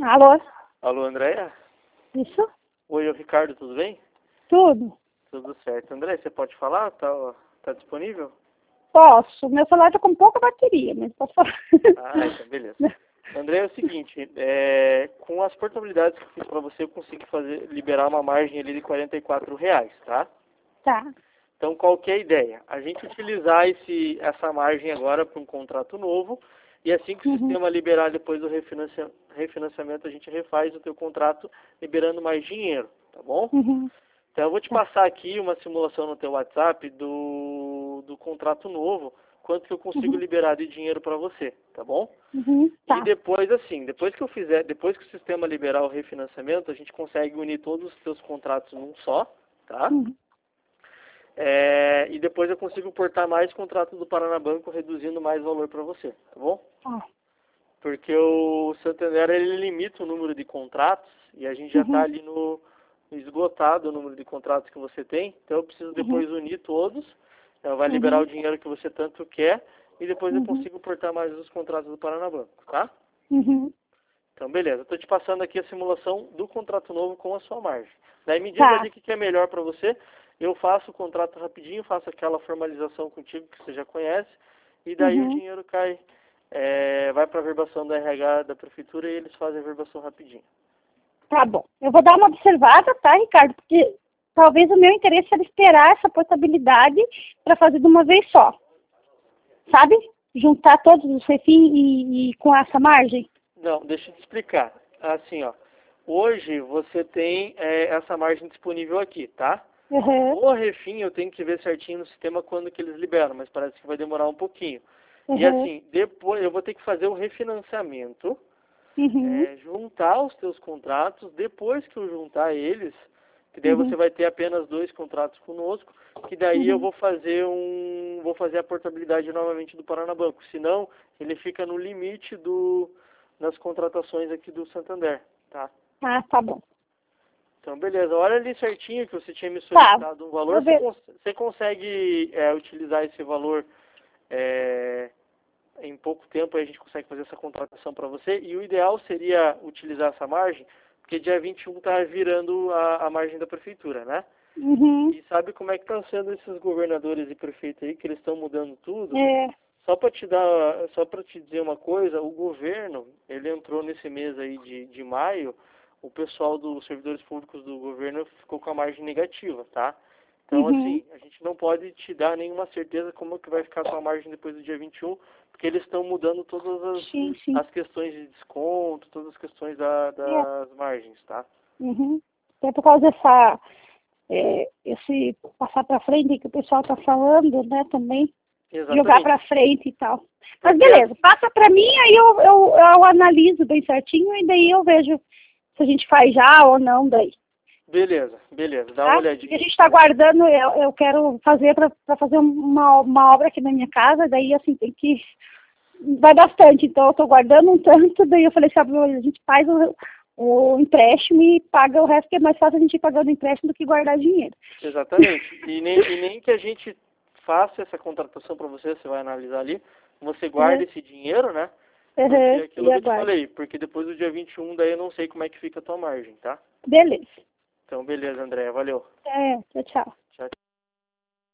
Alô? Alô, Andréia? Isso? Oi, o Ricardo, tudo bem? Tudo? Tudo certo. André, você pode falar? Tá disponível? Posso. Meu celular tá com pouca bateria, mas posso falar. Ah, então beleza. André, é o seguinte, com as portabilidades que eu fiz para você, eu consegui liberar uma margem ali de R$ 44, tá? Tá. Então, qual que é a ideia? A gente utilizar essa margem agora para um contrato novo, e assim que o sistema liberar depois do refinanciamento, a gente refaz o teu contrato liberando mais dinheiro, tá bom? Então, eu vou te passar aqui uma simulação no teu WhatsApp do contrato novo, quanto que eu consigo liberar de dinheiro para você, tá bom? Tá. E depois, assim, depois que o sistema liberar o refinanciamento, a gente consegue unir todos os teus contratos num só, tá? E depois eu consigo portar mais contratos do Paranabanco, reduzindo mais valor para você, tá bom? Tá. Porque o Santander, ele limita o número de contratos, e a gente já está ali no esgotado o número de contratos que você tem, então eu preciso depois unir todos, vai liberar o dinheiro que você tanto quer, e depois eu consigo portar mais os contratos do Paranabanco, tá? Então, beleza. Eu estou te passando aqui a simulação do contrato novo com a sua margem. Daí me diz ali o que é melhor para você. Eu faço o contrato rapidinho, faço aquela formalização contigo que você já conhece, e daí o dinheiro cai, vai para a verbação da RH da prefeitura e eles fazem a verbação rapidinho. Tá bom. Eu vou dar uma observada, tá, Ricardo? Porque talvez o meu interesse era esperar essa portabilidade para fazer de uma vez só. Sabe? Juntar todos os refins e com essa margem. Não, deixa eu te explicar. Assim, ó. Hoje você tem essa margem disponível aqui, tá? O refim eu tenho que ver certinho no sistema quando que eles liberam, mas parece que vai demorar um pouquinho. E assim, depois eu vou ter que fazer o refinanciamento, juntar os teus contratos, depois que eu juntar eles, que daí você vai ter apenas 2 contratos conosco, que daí eu vou fazer a portabilidade novamente do Paranabanco, senão ele fica no limite das contratações aqui do Santander, tá? Ah, tá bom. Então, beleza. Olha ali certinho que você tinha me solicitado um valor. Você consegue utilizar esse valor em pouco tempo, aí a gente consegue fazer essa contratação para você. E o ideal seria utilizar essa margem, porque dia 21 está virando a margem da prefeitura, né? E sabe como é que estão sendo esses governadores e prefeitos aí, que eles estão mudando tudo? Só para te dizer uma coisa, o governo, ele entrou nesse mês aí de maio, o pessoal dos servidores públicos do governo ficou com a margem negativa, tá? Então, assim, a gente não pode te dar nenhuma certeza como que vai ficar a sua margem depois do dia 21, porque eles estão mudando todas as questões de desconto, todas as questões das margens, tá? Até por causa dessa, esse passar para frente que o pessoal tá falando, né, também. Exatamente. Jogar para frente e tal. Mas beleza, passa para mim, aí eu analiso bem certinho e daí eu vejo se a gente faz já ou não daí. Beleza, dá uma olhadinha. Porque a gente está guardando, eu quero fazer para fazer uma obra aqui na minha casa, daí assim, vai bastante, então eu estou guardando um tanto, daí eu falei, sabe, a gente faz o empréstimo e paga o resto, que é mais fácil a gente ir pagando o empréstimo do que guardar dinheiro. Exatamente, e nem que a gente faça essa contratação para você vai analisar ali, você guarda esse dinheiro, né? Porque é aquilo que eu te falei, porque depois do dia 21, daí eu não sei como é que fica a tua margem, tá? Beleza. Então, beleza, Andréia, valeu. Tchau, tchau.